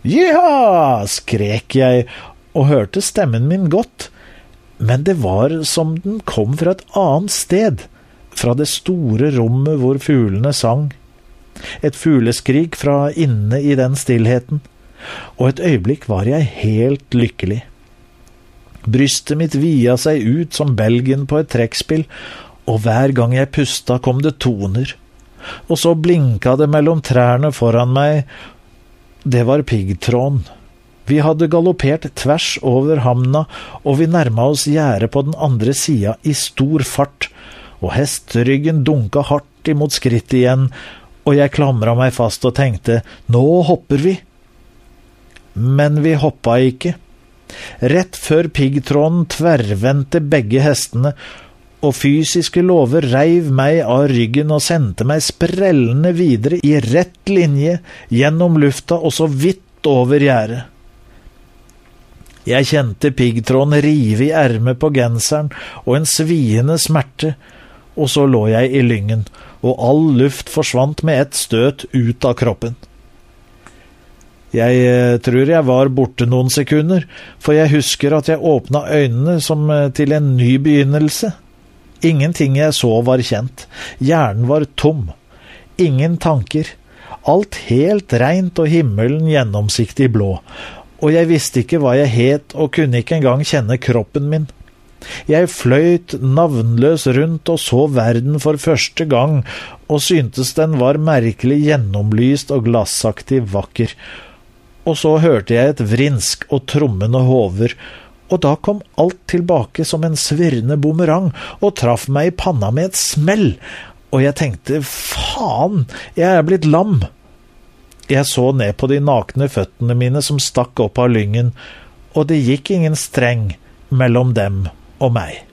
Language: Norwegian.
«Jiha!» skrek jeg, og hørte stemmen min godt, men det var som den kom fra et annet sted, fra det store rommet hvor fuglene sang. Et fugleskrik fra inne i den stillheten, og et øyeblikk var jeg helt lykkelig. Brystet mitt via seg ut som belgen på et trekkspill, og hver gang jeg pusta kom det toner. Og så blinka det mellom trærne foran meg. Det var piggtråden. Vi hadde galoppert tvers over hamna, og vi nærma oss gjerdet på den andre sida i stor fart, og hesteryggen dunka hardt imot skrittet igjen, og jeg klamra meg fast og tenkte, nå hopper vi. Men vi hoppa ikke. Rett før piggtråden tverrvendte begge hestene, og fysiske lover reiv meg av ryggen og sendte meg sprellende videre i rett linje, gjennom lufta og så vidt over gjerdet. Jeg kjente piggtråden rive i ermet på genseren og en sviende smerte, og så lå jeg i lyngen, og all luft forsvant med et støt ut av kroppen. Jeg tror jeg var borte noen sekunder, for jeg husker at jeg åpnet øynene som til en ny begynnelse. Ingenting jeg så var kjent. Hjernen var tom. Ingen tanker. Alt helt rent og himmelen gjennomsiktig blå. Og jeg visste ikke hva jeg het og kunne ikke engang kjenne kroppen min. Jeg fløyt navnløs rundt og så verden for første gang, og syntes den var merkelig gjennomlyst og glassaktig vakker. Og så hørte jeg et vrinsk og trommende hover, og da kom alt tilbake som en svirrende bumerang og traff meg i panna med et smell, og jeg tenkte, faen, jeg er blitt lam. Jeg så ned på de nakne føttene mine som stakk opp av lyngen, og det gikk ingen streng mellom dem og meg.